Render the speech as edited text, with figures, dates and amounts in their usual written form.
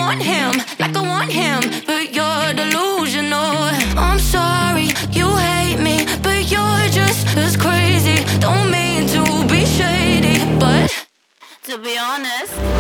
want him, like I want him, but you're delusional. I'm sorry, you hate me, but you're just as crazy. Don't mean to be shady, but to be honest,